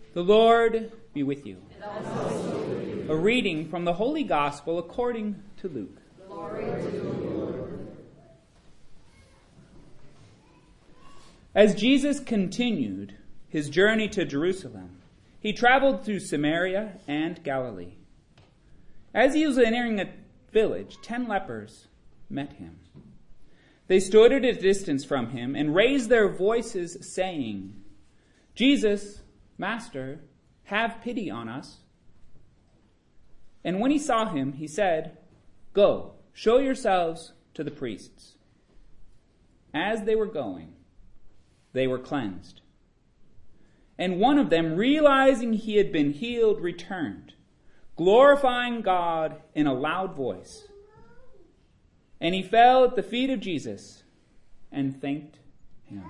The Lord be with you. And also with you. A reading from the Holy Gospel according to Luke. Glory to you, Lord. As Jesus continued his journey to Jerusalem, he traveled through Samaria and Galilee. As he was entering a village, 10 lepers met him. They stood at a distance from him and raised their voices, saying, "Jesus, Master, have pity on us." And when he saw him, he said, "Go, show yourselves to the priests." As they were going, they were cleansed. And one of them, realizing he had been healed, returned, glorifying God in a loud voice. And he fell at the feet of Jesus and thanked him.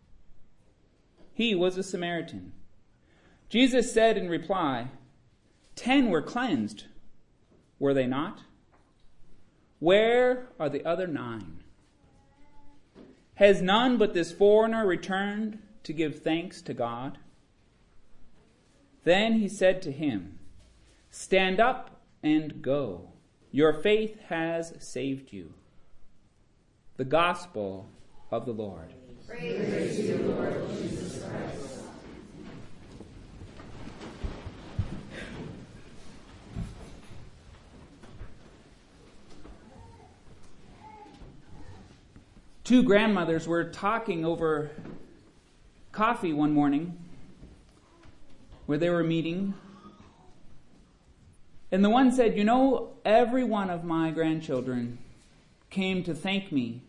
He was a Samaritan. Jesus said in reply, 10 were cleansed, were they not? Where are the other 9? Has none but this foreigner returned to give thanks to God? Then he said to him, "Stand up and go. Your faith has saved you." The Gospel of the Lord. Praise to you, Lord Jesus Christ. Two grandmothers were talking over coffee one morning where they were meeting. And the one said, "You know, every one of my grandchildren came to thank me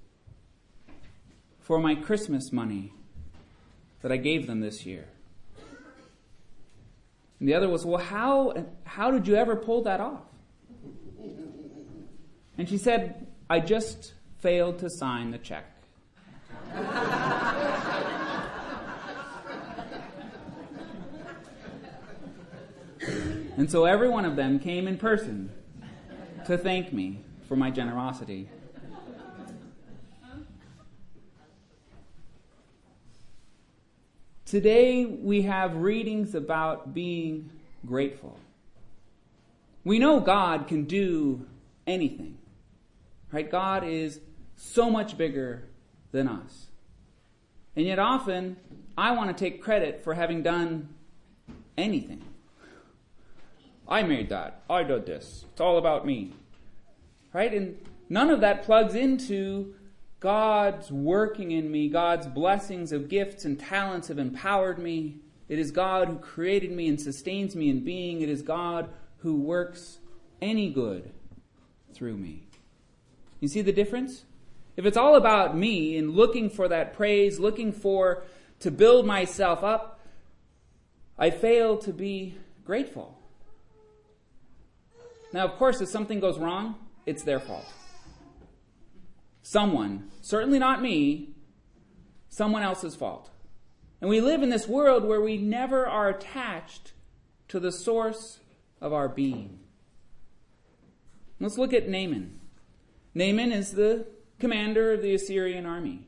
for my Christmas money that I gave them this year." And the other was, "Well, how did you ever pull that off?" And she said, "I just failed to sign the check." And so every one of them came in person to thank me for my generosity. Today we have readings about being grateful. We know God can do anything, right? God is so much bigger than us. And yet often I want to take credit for having done anything. I made that. I did this. It's all about me. Right? And none of that plugs into God's working in me. God's blessings of gifts and talents have empowered me. It is God who created me and sustains me in being. It is God who works any good through me. You see the difference? If it's all about me and looking for that praise, looking to build myself up, I fail to be grateful. Now, of course, if something goes wrong, it's their fault. Someone, certainly not me, someone else's fault. And we live in this world where we never are attached to the source of our being. Let's look at Naaman. Naaman is the commander of the Assyrian army.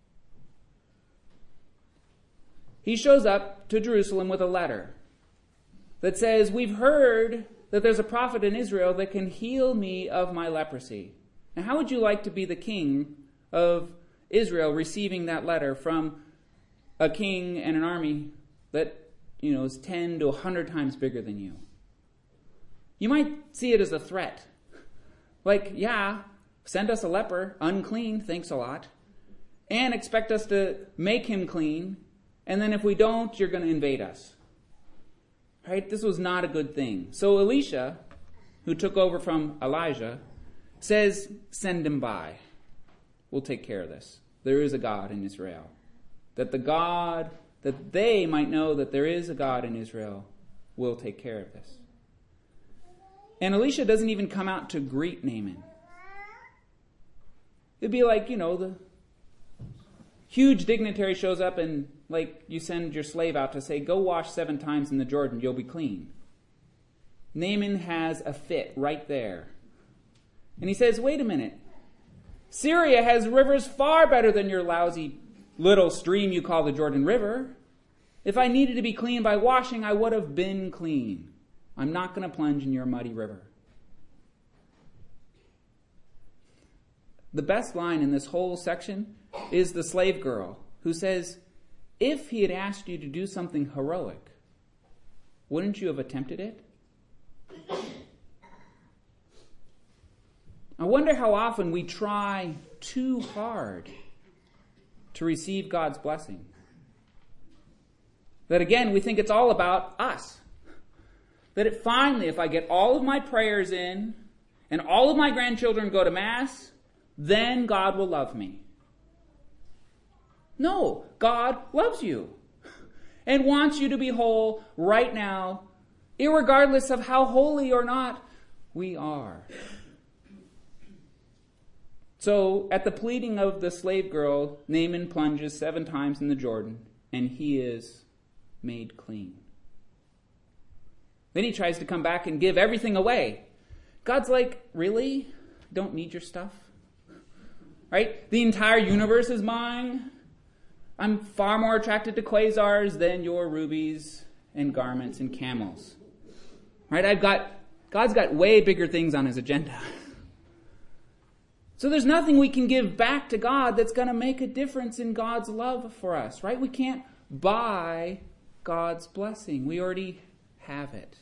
He shows up to Jerusalem with a letter that says, "We've heard that there's a prophet in Israel that can heal me of my leprosy." Now, how would you like to be the king of Israel receiving that letter from a king and an army that, is 10 to 100 times bigger than you? You might see it as a threat. Like, yeah, send us a leper, unclean, thanks a lot, and expect us to make him clean, and then if we don't, you're going to invade us. Right? This was not a good thing. So Elisha, who took over from Elijah, says, "Send him by. We'll take care of this. There is a God in Israel." That they might know that there is a God in Israel will take care of this. And Elisha doesn't even come out to greet Naaman. It'd be like, the huge dignitary shows up and you send your slave out to say, "Go wash 7 times in the Jordan, you'll be clean." Naaman has a fit right there. And he says, "Wait a minute. Syria has rivers far better than your lousy little stream you call the Jordan River. If I needed to be clean by washing, I would have been clean. I'm not going to plunge in your muddy river. The best line in this whole section is the slave girl who says, if he had asked you to do something heroic, wouldn't you have attempted it? I wonder how often we try too hard to receive God's blessing. That again, we think it's all about us. That if I get all of my prayers in and all of my grandchildren go to Mass, then God will love me. No, God loves you and wants you to be whole right now, irregardless of how holy or not we are. So, at the pleading of the slave girl, Naaman plunges 7 times in the Jordan, and he is made clean. Then he tries to come back and give everything away. God's like, really? Don't need your stuff? Right? The entire universe is mine. I'm far more attracted to quasars than your rubies and garments and camels. Right? God's got way bigger things on his agenda. So there's nothing we can give back to God that's going to make a difference in God's love for us, right? We can't buy God's blessing. We already have it.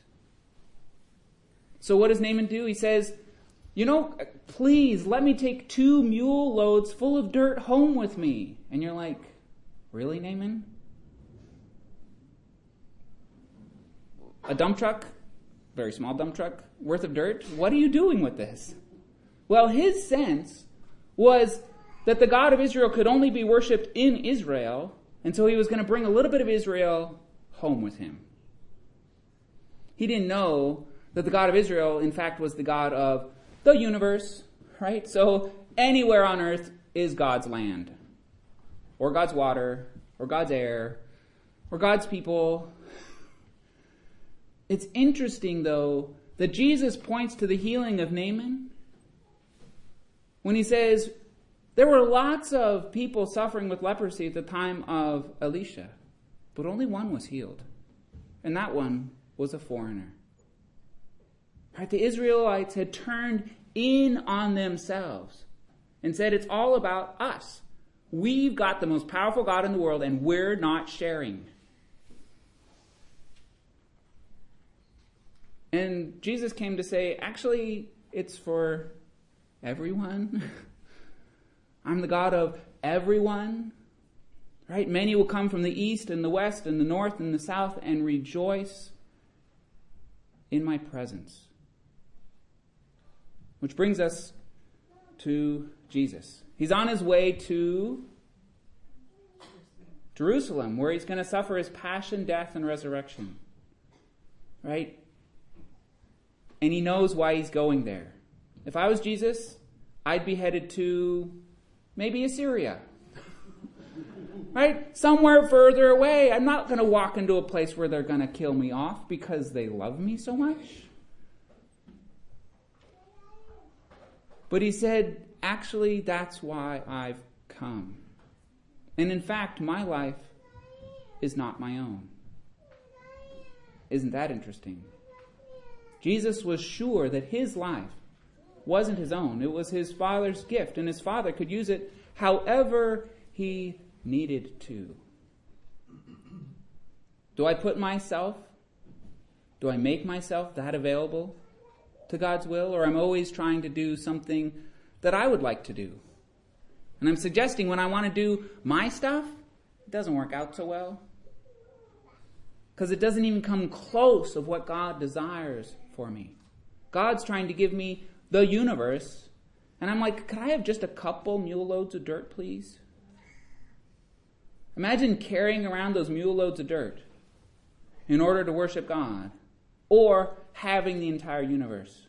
So what does Naaman do? He says, please let me take 2 mule loads full of dirt home with me. And you're like, really, Naaman? A dump truck, very small dump truck, worth of dirt? What are you doing with this? Well, his sense was that the God of Israel could only be worshipped in Israel, and so he was going to bring a little bit of Israel home with him. He didn't know that the God of Israel, in fact, was the God of the universe, right? So anywhere on earth is God's land, or God's water, or God's air, or God's people. It's interesting, though, that Jesus points to the healing of Naaman when he says, there were lots of people suffering with leprosy at the time of Elisha, but only one was healed. And that one was a foreigner. Right? The Israelites had turned in on themselves and said, it's all about us. We've got the most powerful God in the world, and we're not sharing. And Jesus came to say, actually, it's for everyone. I'm the God of everyone. Right? Many will come from the east and the west and the north and the south and rejoice in my presence. Which brings us to Jesus. He's on his way to Jerusalem, where he's going to suffer his passion, death, and resurrection. Right? And he knows why he's going there. If I was Jesus, I'd be headed to maybe Assyria. Right? Somewhere further away. I'm not going to walk into a place where they're going to kill me off because they love me so much. But he said, actually, that's why I've come. And in fact, my life is not my own. Isn't that interesting? Jesus was sure that his life wasn't his own. It was his Father's gift, and his Father could use it however he needed to. Do I put myself, do I make myself that available to God's will, or I'm always trying to do something that I would like to do? And I'm suggesting when I want to do my stuff, it doesn't work out so well. Because it doesn't even come close of what God desires for me. God's trying to give me the universe, and I'm like, could I have just a couple mule loads of dirt, please? Imagine carrying around those mule loads of dirt in order to worship God, or having the entire universe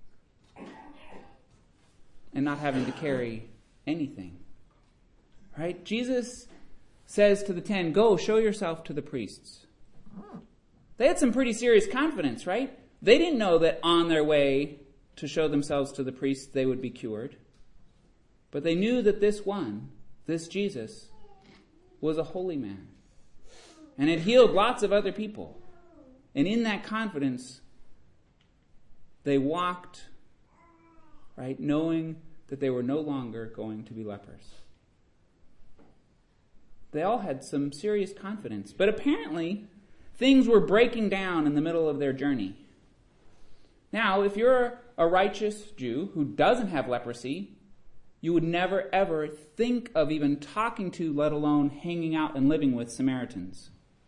and not having to carry anything. Right? Jesus says to the 10, go, show yourself to the priests. They had some pretty serious confidence, right? They didn't know that on their way to show themselves to the priests, they would be cured. But they knew that this one, this Jesus, was a holy man. And it healed lots of other people. And in that confidence, they walked, right, knowing that they were no longer going to be lepers. They all had some serious confidence. But apparently, things were breaking down in the middle of their journey. Now, if you're a righteous Jew who doesn't have leprosy, you would never ever think of even talking to, let alone hanging out and living with Samaritans.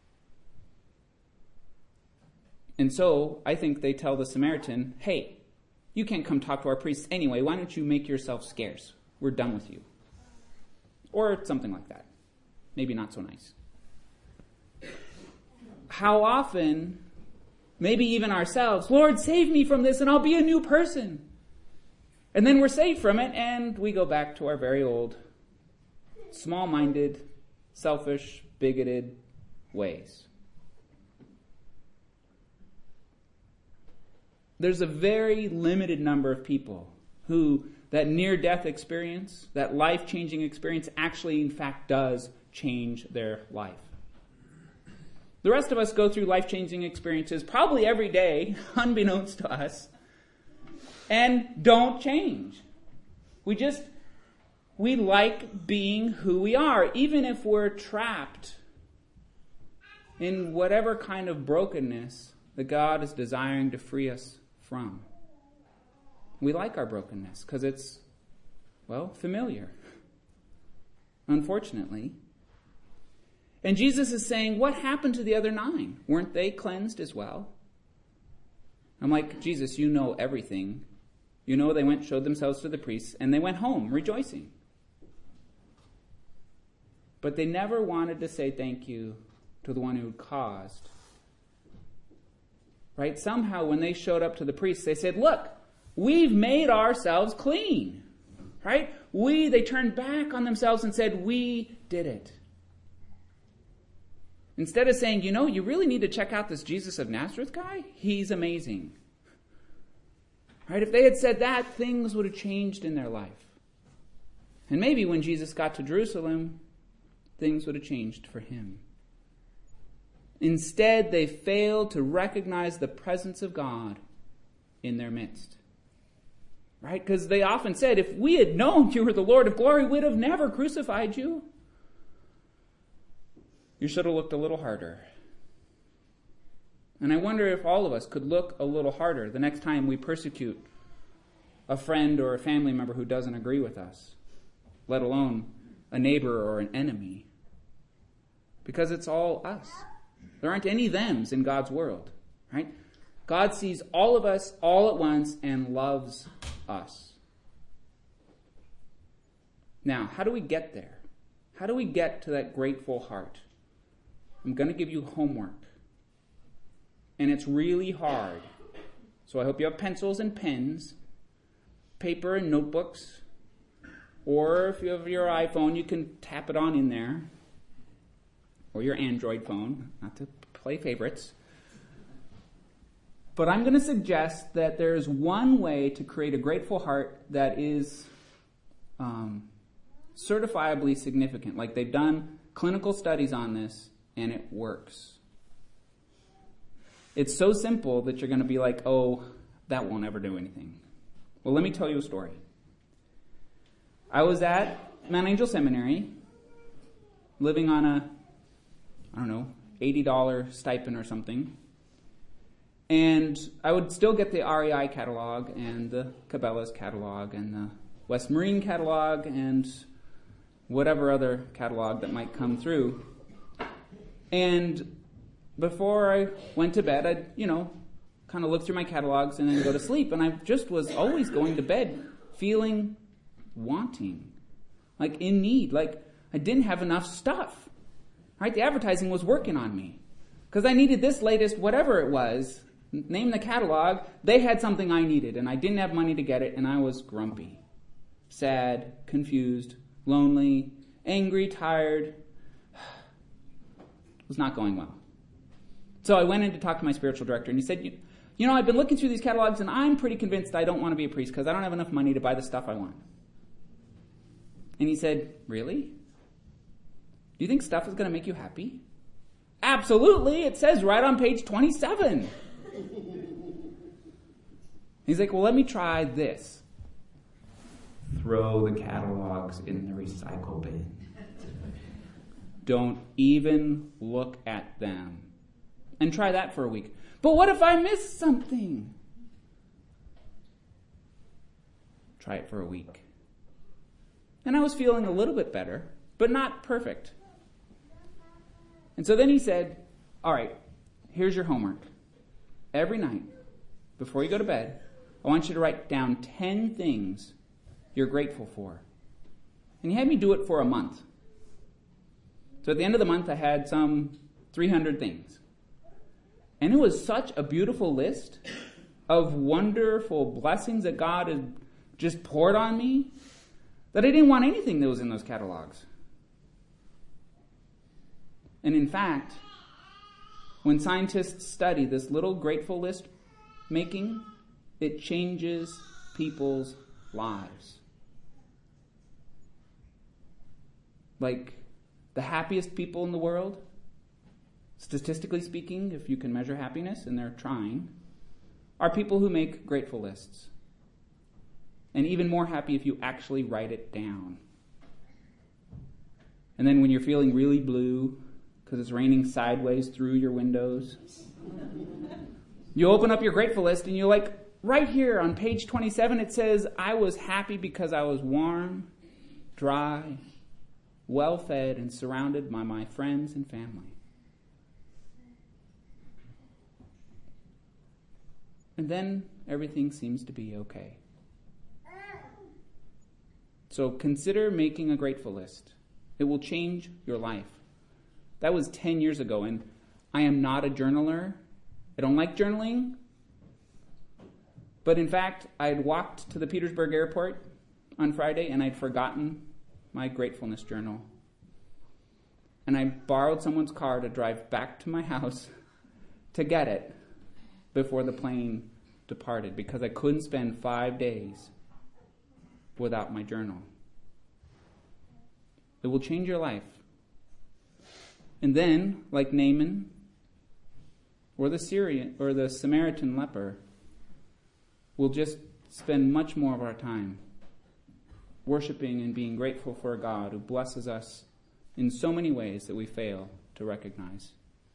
And so, I think they tell the Samaritan, hey, you can't come talk to our priests anyway. Why don't you make yourself scarce? We're done with you. Or something like that. Maybe not so nice. How often, maybe even ourselves, Lord, save me from this and I'll be a new person. And then we're saved from it and we go back to our very old, small-minded, selfish, bigoted ways. There's a very limited number of people who that near-death experience, that life-changing experience, actually, in fact, does change their life. The rest of us go through life-changing experiences probably every day, unbeknownst to us, and don't change. We like being who we are, even if we're trapped in whatever kind of brokenness that God is desiring to free us from. We like our brokenness because it's, familiar. Unfortunately. And Jesus is saying, what happened to the other 9? Weren't they cleansed as well? I'm like, Jesus, you know everything. You know they went, showed themselves to the priests, and they went home rejoicing. But they never wanted to say thank you to the one who caused. Right? Somehow when they showed up to the priests, they said, look, we've made ourselves clean. Right? They turned back on themselves and said, we did it. Instead of saying, you really need to check out this Jesus of Nazareth guy. He's amazing. Right? If they had said that, things would have changed in their life. And maybe when Jesus got to Jerusalem, things would have changed for him. Instead, they failed to recognize the presence of God in their midst. Right? Because they often said, if we had known you were the Lord of glory, we'd have never crucified you. You should have looked a little harder. And I wonder if all of us could look a little harder the next time we persecute a friend or a family member who doesn't agree with us, let alone a neighbor or an enemy. Because it's all us. There aren't any thems in God's world, right? God sees all of us all at once and loves us. Now, how do we get there? How do we get to that grateful heart? I'm going to give you homework. And it's really hard. So I hope you have pencils and pens, paper and notebooks, or if you have your iPhone, you can tap it on in there, or your Android phone, not to play favorites. But I'm going to suggest that there's one way to create a grateful heart that is certifiably significant. Like they've done clinical studies on this, and it works. It's so simple that you're going to be like, oh, that won't ever do anything. Well, let me tell you a story. I was at Mount Angel Seminary, living on a, $80 stipend or something. And I would still get the REI catalog and the Cabela's catalog and the West Marine catalog and whatever other catalog that might come through. And before I went to bed, I'd, kind of look through my catalogs and then go to sleep. And I just was always going to bed feeling wanting, like in need, like I didn't have enough stuff. Right? The advertising was working on me because I needed this latest whatever it was. Name the catalog. They had something I needed, and I didn't have money to get it, and I was grumpy, sad, confused, lonely, angry, tired. It was not going well. So I went in to talk to my spiritual director, and he said, I've been looking through these catalogs, and I'm pretty convinced I don't want to be a priest because I don't have enough money to buy the stuff I want. And he said, really? Do you think stuff is going to make you happy? Absolutely, it says right on page 27. He's like, well, let me try this. Throw the catalogs in the recycle bin. Don't even look at them. And try that for a week. But what if I miss something? Try it for a week. And I was feeling a little bit better, but not perfect. And so then he said, all right, here's your homework. Every night, before you go to bed, I want you to write down 10 things you're grateful for. And he had me do it for a month. So at the end of the month, I had some 300 things. And it was such a beautiful list of wonderful blessings that God had just poured on me that I didn't want anything that was in those catalogs. And in fact, when scientists study this little grateful list making, it changes people's lives. Like the happiest people in the world, statistically speaking, if you can measure happiness, and they're trying, are people who make grateful lists. And even more happy if you actually write it down. And then when you're feeling really blue because it's raining sideways through your windows, you open up your grateful list and you're like, right here on page 27 it says, I was happy because I was warm, dry, well-fed, and surrounded by my friends and family. And then everything seems to be okay. So consider making a grateful list. It will change your life. That was 10 years ago, and I am not a journaler. I don't like journaling. But in fact, I had walked to the Petersburg airport on Friday, and I'd forgotten my gratefulness journal. And I borrowed someone's car to drive back to my house to get it before the plane departed, because I couldn't spend 5 days without my journal. It will change your life. And then, like Naaman or the Syrian or the Samaritan leper, we'll just spend much more of our time worshiping and being grateful for a God who blesses us in so many ways that we fail to recognize.